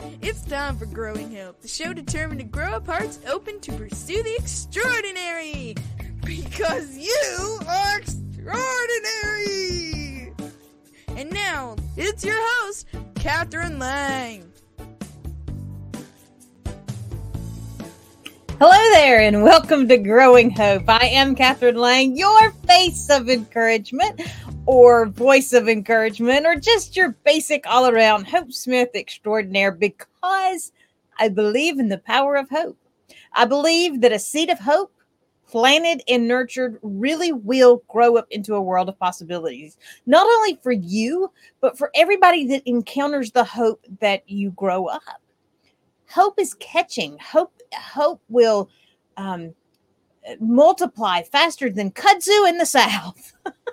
It's time for Growing Hope, the show determined to grow up hearts open to pursue the extraordinary. Because you are extraordinary! And now, it's your host, Catherine Lang. Hello there, and welcome to Growing Hope. I am Catherine Lang, your face of encouragement, or voice of encouragement, or just your basic all-around Hope Smith extraordinaire, because I believe in the power of hope. I believe that a seed of hope, planted and nurtured, really will grow up into a world of possibilities. Not only for you, but for everybody that encounters the hope that you grow up. Hope is catching. Hope will multiply faster than kudzu in the South.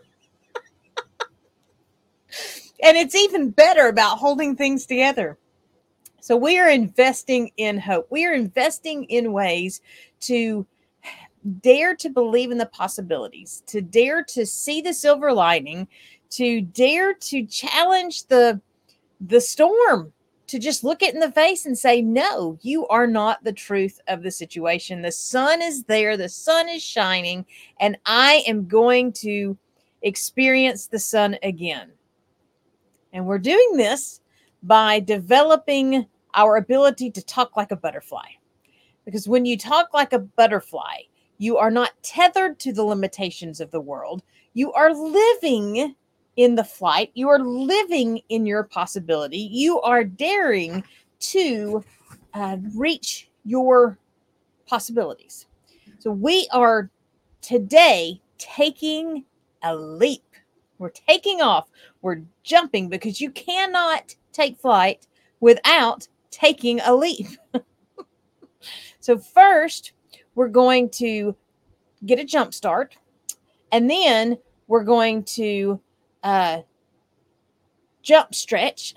And it's even better about holding things together. So we are investing in hope. We are investing in ways to dare to believe in the possibilities, to dare to see the silver lining, to dare to challenge the storm, to just look it in the face and say, no, you are not the truth of the situation. The sun is there. The sun is shining, and I am going to experience the sun again. And we're doing this by developing our ability to talk like a butterfly. Because when you talk like a butterfly, you are not tethered to the limitations of the world. You are living in the flight. You are living in your possibility. You are daring to reach your possibilities. So we are today taking a leap. We're taking off. We're jumping, because you cannot take flight without taking a leap. So first, we're going to get a jump start, and then we're going to jump stretch.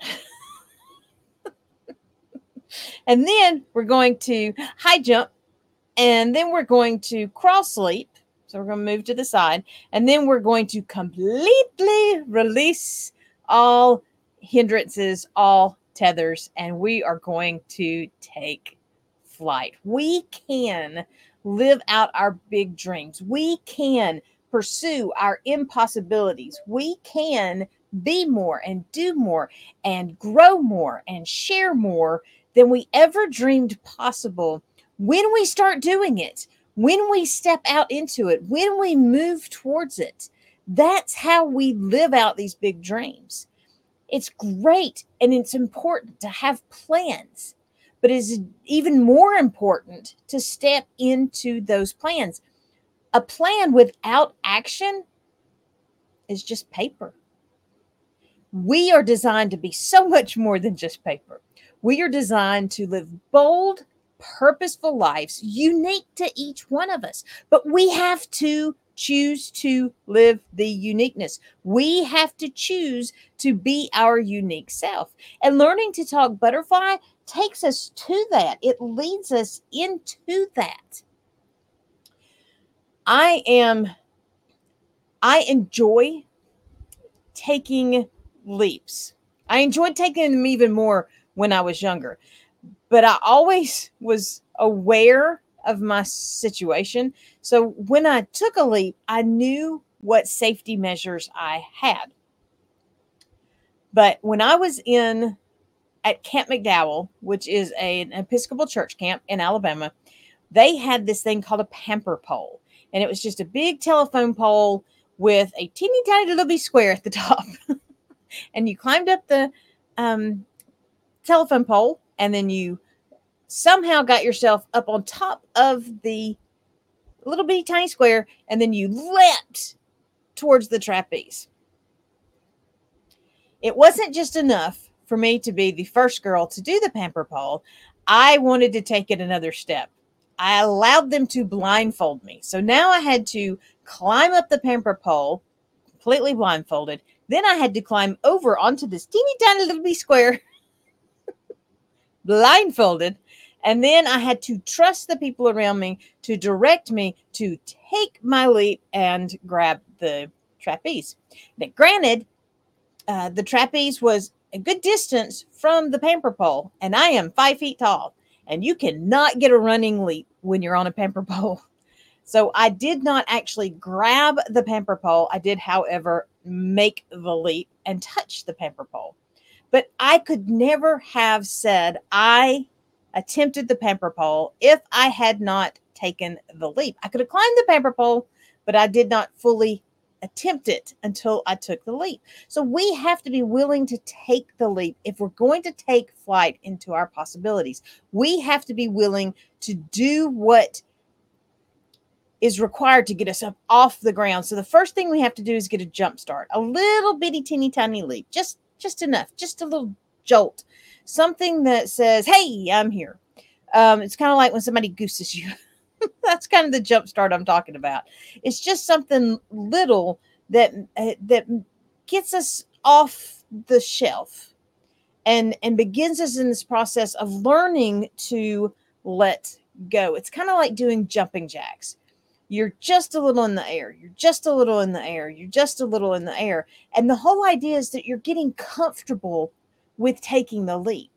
And then we're going to high jump, and then we're going to cross leap. So we're going to move to the side, and then we're going to completely release all hindrances, all tethers, and we are going to take flight. We can live out our big dreams. We can pursue our impossibilities. We can be more and do more and grow more and share more than we ever dreamed possible when we start doing it. When we step out into it, when we move towards it. That's how we live out these big dreams. It's great and it's important to have plans, but it's even more important to step into those plans. A plan without action is just paper. We are designed to be so much more than just paper. We are designed to live bold, purposeful lives, unique to each one of us. But we have to choose to live the uniqueness. We have to choose to be our unique self. And learning to talk butterfly takes us to that. It leads us into that. I enjoy taking leaps. I enjoyed taking them even more when I was younger. But I always was aware of my situation. So when I took a leap, I knew what safety measures I had. But when I was at Camp McDowell, which is an Episcopal church camp in Alabama, they had this thing called a pamper pole. And it was just a big telephone pole with a teeny tiny little bitty square at the top. And you climbed up the telephone pole, and then you somehow got yourself up on top of the little bitty tiny square, and then you leapt towards the trapeze. It wasn't just enough for me to be the first girl to do the pamper pole. I wanted to take it another step. I allowed them to blindfold me. So now I had to climb up the pamper pole, completely blindfolded. Then I had to climb over onto this teeny tiny little bitty square, blindfolded. And then I had to trust the people around me to direct me to take my leap and grab the trapeze. Now, granted, the trapeze was a good distance from the pamper pole, and I am 5 feet tall, and you cannot get a running leap when you're on a pamper pole. So I did not actually grab the pamper pole. I did, however, make the leap and touch the pamper pole. But I could never have said I attempted the pamper pole if I had not taken the leap. I could have climbed the pamper pole, but I did not fully attempt it until I took the leap. So we have to be willing to take the leap if we're going to take flight into our possibilities. We have to be willing to do what is required to get us up off the ground. So the first thing we have to do is get a jump start, a little bitty teeny tiny leap, just enough, just a little jolt, something that says, hey, I'm here. It's kind of like when somebody gooses you. That's kind of the jump start I'm talking about. It's just something little that gets us off the shelf and begins us in this process of learning to let go. It's kind of like doing jumping jacks. You're just a little in the air. You're just a little in the air. You're just a little in the air. And the whole idea is that you're getting comfortable with taking the leap.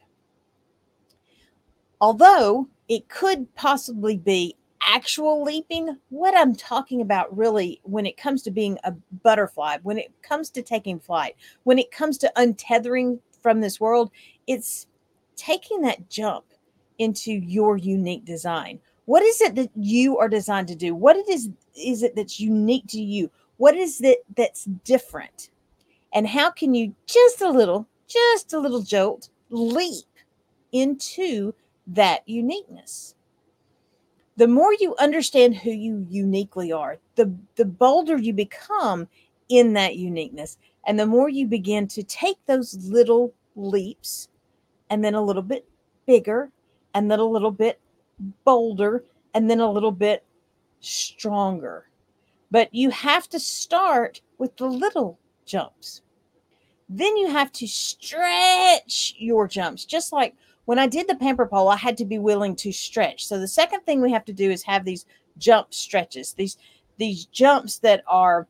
Although it could possibly be actual leaping, what I'm talking about really when it comes to being a butterfly, when it comes to taking flight, when it comes to untethering from this world, it's taking that jump into your unique design. What is it that you are designed to do? What is it that's unique to you? What is it that's different? And how can you just a little jolt leap into that uniqueness? The more you understand who you uniquely are, the bolder you become in that uniqueness. And the more you begin to take those little leaps and then a little bit bigger and then a little bit bolder and then a little bit stronger. But you have to start with the little jumps. Then you have to stretch your jumps. Just like when I did the pamper pole, I had to be willing to stretch. So the second thing we have to do is have these jump stretches, these jumps that are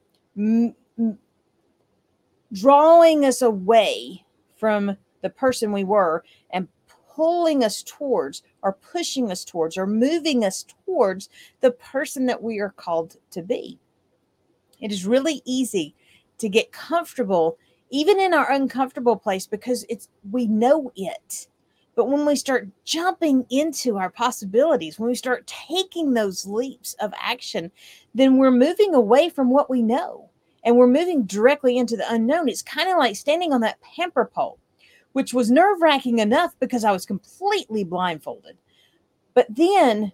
drawing us away from the person we were and pulling us towards or pushing us towards or moving us towards the person that we are called to be. It is really easy to get comfortable even in our uncomfortable place because we know it. But when we start jumping into our possibilities, when we start taking those leaps of action, then we're moving away from what we know and we're moving directly into the unknown. It's kind of like standing on that pamper pole, which was nerve-wracking enough because I was completely blindfolded. But then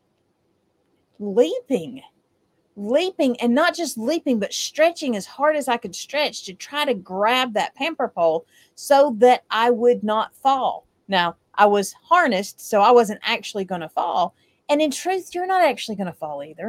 leaping, and not just leaping, but stretching as hard as I could stretch to try to grab that pamper pole so that I would not fall. Now, I was harnessed, so I wasn't actually going to fall. And in truth, you're not actually going to fall either.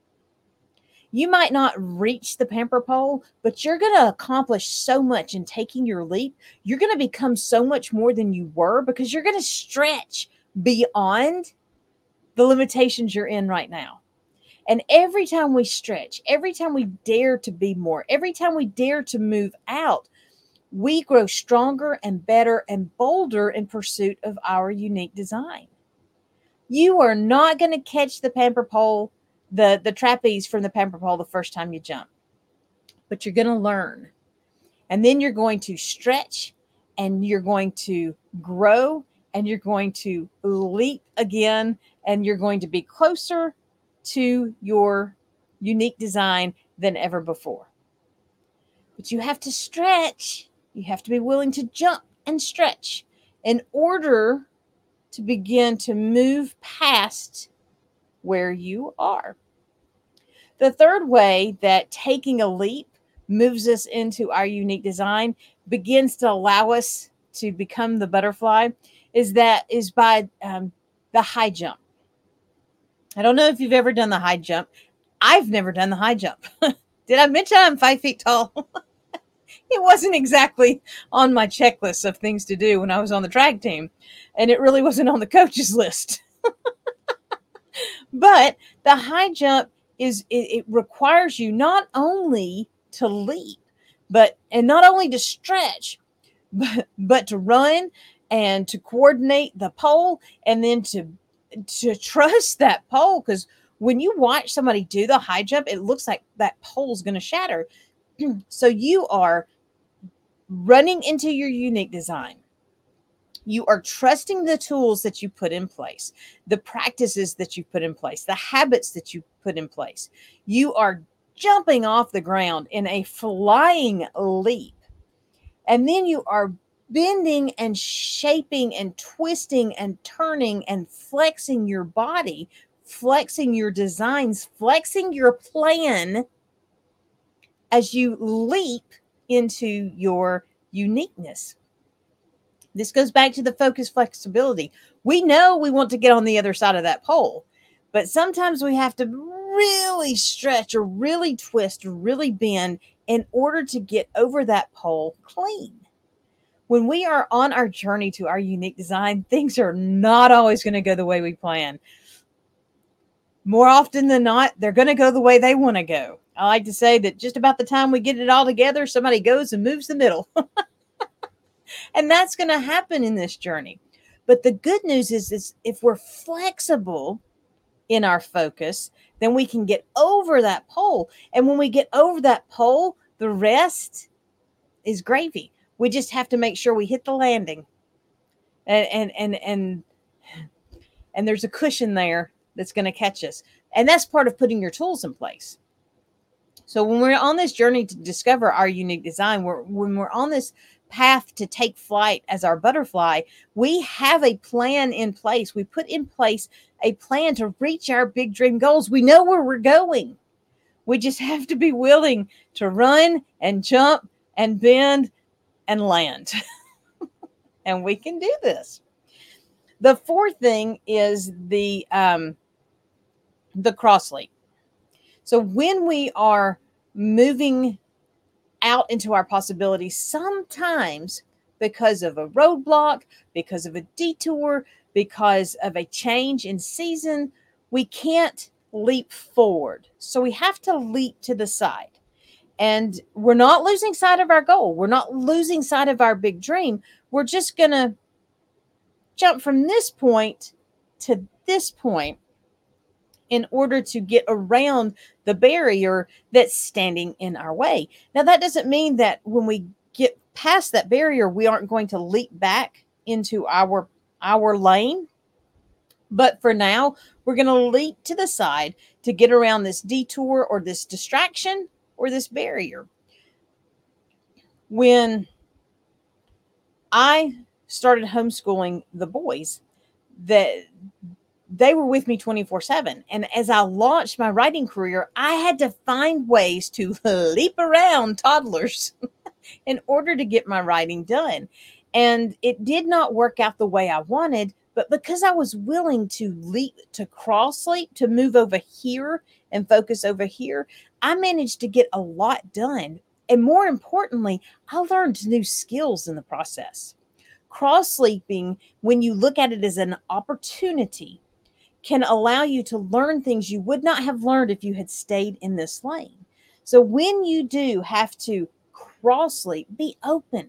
You might not reach the pamper pole, but you're going to accomplish so much in taking your leap. You're going to become so much more than you were because you're going to stretch beyond the limitations you're in right now. And every time we stretch, every time we dare to be more, every time we dare to move out, we grow stronger and better and bolder in pursuit of our unique design. You are not going to catch the pamper pole, the trapeze from the pamper pole the first time you jump, but you're going to learn. And then you're going to stretch and you're going to grow and you're going to leap again and you're going to be closer to your unique design than ever before. But you have to stretch. You have to be willing to jump and stretch in order to begin to move past where you are. The third way that taking a leap moves us into our unique design, begins to allow us to become the butterfly, is by the high jump. I don't know if you've ever done the high jump. I've never done the high jump. Did I mention I'm 5 feet tall? It wasn't exactly on my checklist of things to do when I was on the track team, and it really wasn't on the coach's list. But the high jump it requires you not only to leap, and not only to stretch, but to run and to coordinate the pole, and then to trust that pole. Because when you watch somebody do the high jump, it looks like that pole's going to shatter. So you are running into your unique design. You are trusting the tools that you put in place, the practices that you put in place, the habits that you put in place. You are jumping off the ground in a flying leap. And then you are bending and shaping and twisting and turning and flexing your body, flexing your designs, flexing your plan as you leap into your uniqueness. This goes back to the focus flexibility. We know we want to get on the other side of that pole, but sometimes we have to really stretch or really twist or really bend in order to get over that pole clean. When we are on our journey to our unique design, things are not always going to go the way we plan. More often than not, they're going to go the way they want to go. I like to say that just about the time we get it all together, somebody goes and moves the middle. And that's going to happen in this journey. But the good news is if we're flexible in our focus, then we can get over that pole. And when we get over that pole, the rest is gravy. We just have to make sure we hit the landing. And there's a cushion there that's going to catch us. And that's part of putting your tools in place. So when we're on this journey to discover our unique design, when we're on this path to take flight as our butterfly, we have a plan in place. We put in place a plan to reach our big dream goals. We know where we're going. We just have to be willing to run and jump and bend and land. And we can do this. The fourth thing is the cross leap. So when we are moving out into our possibilities, sometimes because of a roadblock, because of a detour, because of a change in season, we can't leap forward. So we have to leap to the side. And we're not losing sight of our goal. We're not losing sight of our big dream. We're just going to jump from this point to this point in order to get around the barrier that's standing in our way. Now, that doesn't mean that when we get past that barrier, we aren't going to leap back into our lane. But for now, we're going to leap to the side to get around this detour or this distraction or this barrier. When I started homeschooling the boys, that they were with me 24/7. And as I launched my writing career, I had to find ways to leap around toddlers in order to get my writing done. And it did not work out the way I wanted, but because I was willing to leap, to cross leap, to move over here and focus over here, I managed to get a lot done. And more importantly, I learned new skills in the process. Cross leaping, when you look at it as an opportunity, can allow you to learn things you would not have learned if you had stayed in this lane. So when you do have to cross leap, be open,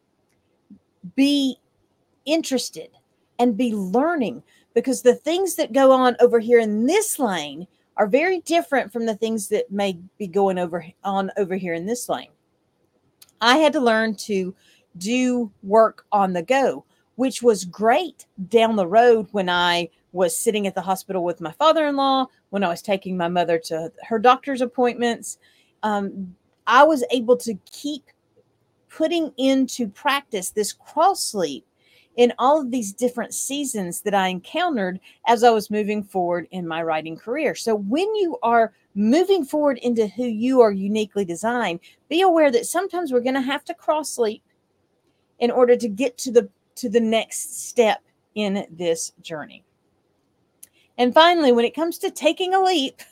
be interested, and be learning, because the things that go on over here in this lane are very different from the things that may be going on over here in this lane. I had to learn to do work on the go, which was great down the road when I was sitting at the hospital with my father-in-law, when I was taking my mother to her doctor's appointments. I was able to keep putting into practice this cross leap in all of these different seasons that I encountered as I was moving forward in my writing career. So when you are moving forward into who you are uniquely designed, be aware that sometimes we're going to have to cross leap in order to get to the next step in this journey. And finally, when it comes to taking a leap,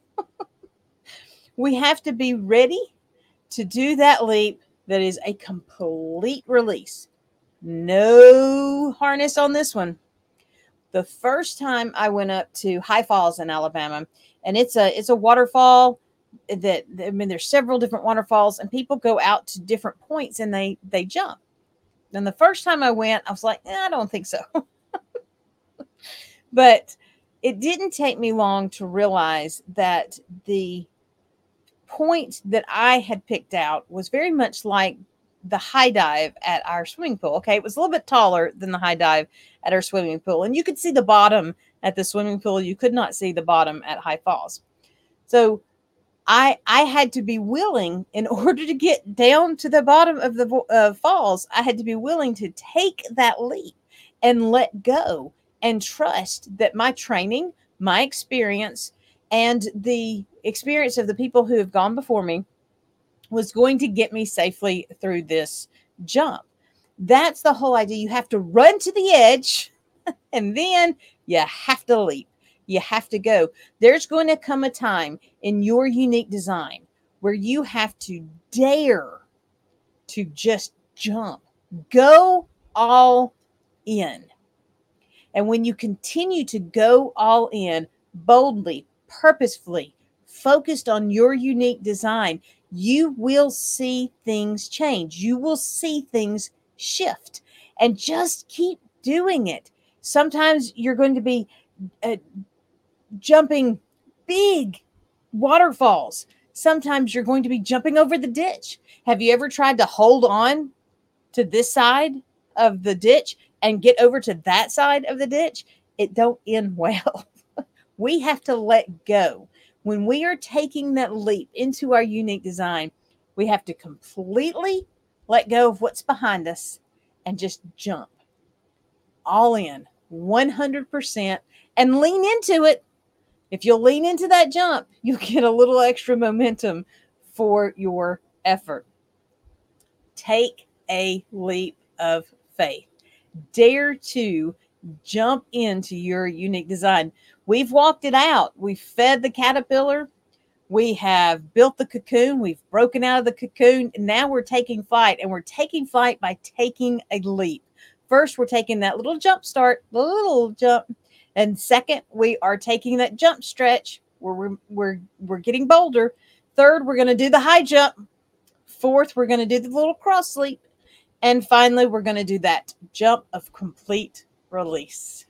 we have to be ready to do that leap that is a complete release. No harness on this one. The first time I went up to High Falls in Alabama, and it's a waterfall there's several different waterfalls, and people go out to different points and they jump. And the first time I went, I was like, I don't think so. But it didn't take me long to realize that the point that I had picked out was very much like the high dive at our swimming pool. Okay, it was a little bit taller than the high dive at our swimming pool. And you could see the bottom at the swimming pool. You could not see the bottom at High Falls. So I had to be willing, in order to get down to the bottom of the falls, I had to be willing to take that leap and let go and trust that my training, my experience, and the experience of the people who have gone before me was going to get me safely through this jump. That's the whole idea. You have to run to the edge and then you have to leap. You have to go. There's going to come a time in your unique design where you have to dare to just jump. Go all in. And when you continue to go all in, boldly, purposefully, focused on your unique design, you will see things change. You will see things shift. And just keep doing it. Sometimes you're going to be jumping big waterfalls. Sometimes you're going to be jumping over the ditch. Have you ever tried to hold on to this side of the ditch and get over to that side of the ditch? It don't end well. We have to let go. When we are taking that leap into our unique design, we have to completely let go of what's behind us and just jump all in 100% and lean into it. If you'll lean into that jump, you'll get a little extra momentum for your effort. Take a leap of faith. Dare to jump into your unique design. We've walked it out. We've fed the caterpillar. We have built the cocoon. We've broken out of the cocoon. And now we're taking flight, and we're taking flight by taking a leap. First, we're taking that little jump start, the little jump. And second, we are taking that jump stretch where we're getting bolder. Third, we're going to do the high jump. Fourth, we're going to do the little cross leap. And finally, we're going to do that jump of complete release.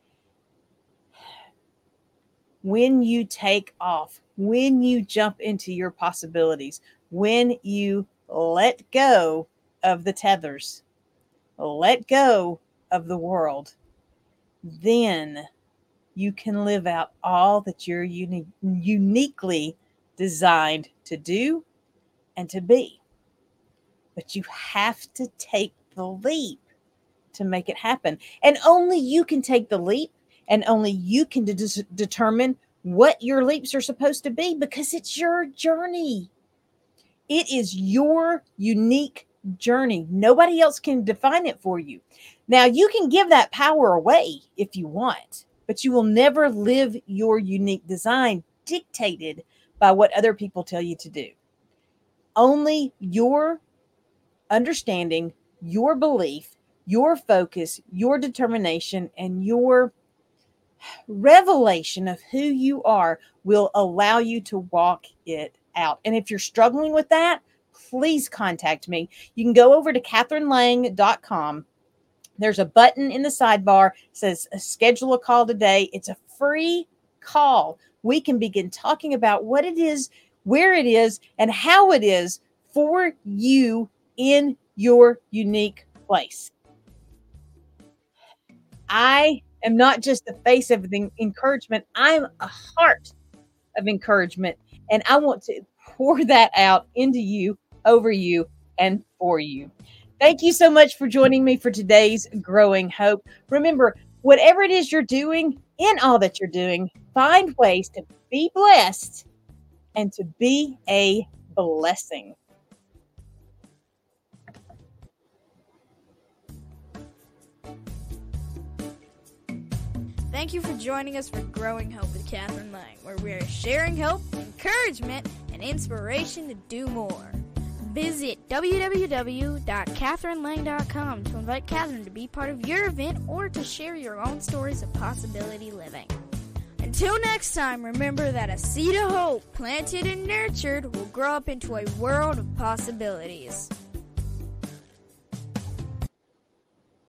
When you take off, when you jump into your possibilities, when you let go of the tethers, let go of the world, then you can live out all that you're uniquely designed to do and to be. But you have to take the leap to make it happen. And only you can take the leap, and only you can determine what your leaps are supposed to be, because it's your journey. It is your unique journey. Nobody else can define it for you. Now, you can give that power away if you want, but you will never live your unique design dictated by what other people tell you to do. Only your understanding, your belief, your focus, your determination, and your revelation of who you are will allow you to walk it out. And if you're struggling with that, please contact me. You can go over to KatherineLang.com. There's a button in the sidebar that says schedule a call today. It's a free call. We can begin talking about what it is, where it is, and how it is for you in your unique place. I am not just the face of the encouragement. I'm a heart of encouragement, and I want to pour that out into you, over you, and for you. Thank you so much for joining me for today's Growing Hope. Remember, whatever it is you're doing, in all that you're doing, find ways to be blessed and to be a blessing. Thank you for joining us for Growing Hope with Katherine Lang, where we are sharing hope, encouragement, and inspiration to do more. Visit www.KatherineLang.com to invite Katherine to be part of your event or to share your own stories of possibility living. Until next time, remember that a seed of hope planted and nurtured will grow up into a world of possibilities.